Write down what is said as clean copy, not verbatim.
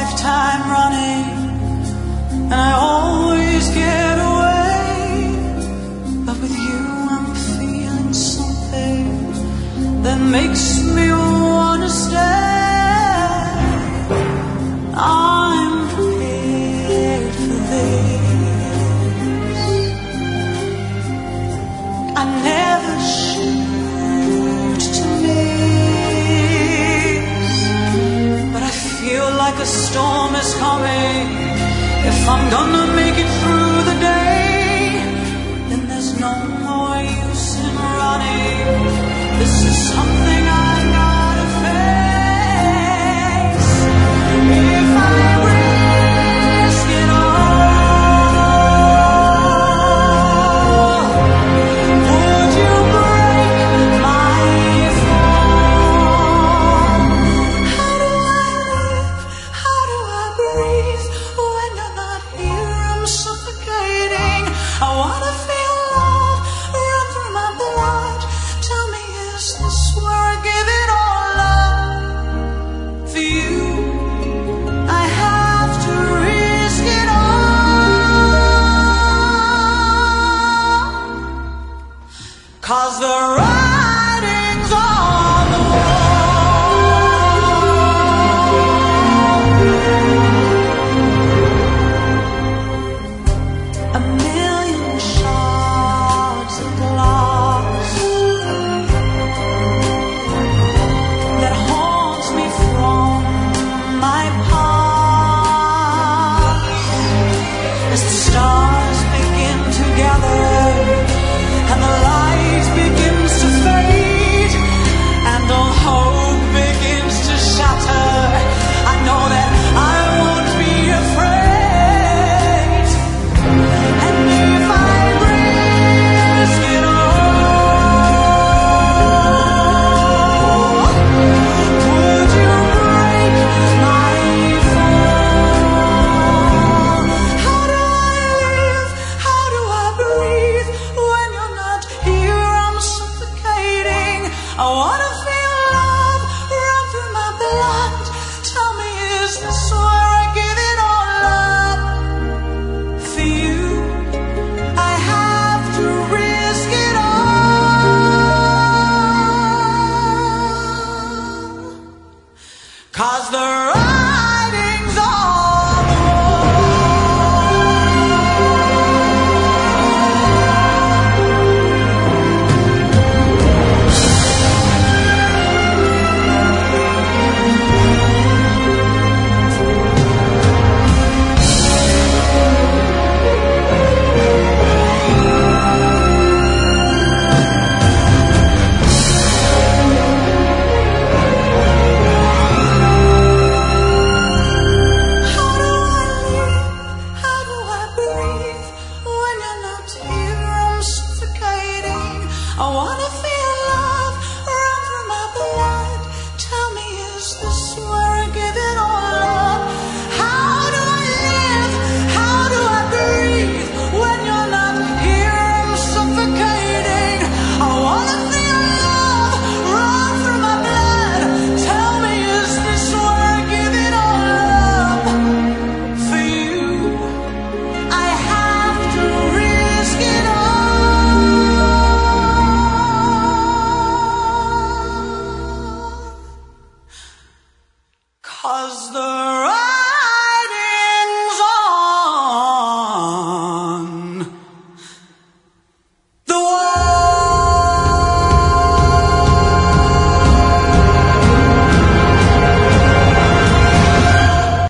lifetime running, and I always get away. But with you I'm feeling something that makes me wanna stay. I'm prepared for this. I never shoot to miss, but I feel like a storm is coming. If I'm gonna make it through the day, then there's no more use in running. This is something I gotta face. If I risk it all, would you break my fall? How do I live? How do I breathe when you're not here? I'm suffocating. I wanna feel love run through my blood. Tell me, is this where I give it all up? For you, I have to risk it all. 'Cause the writing's on the wall. A million shards of glass that haunts me from my past. As the stars begin to gather and the light begins to fade and all hope begins to shatter, I know that I won't be afraid. And if I risk it all, would you break my fall? How do I live? How do I breathe when you're not here? I'm suffocating. I wanna feel love run through my blood. Tell me, is this where I give it all up? For you, I have to risk it all. 'Cause the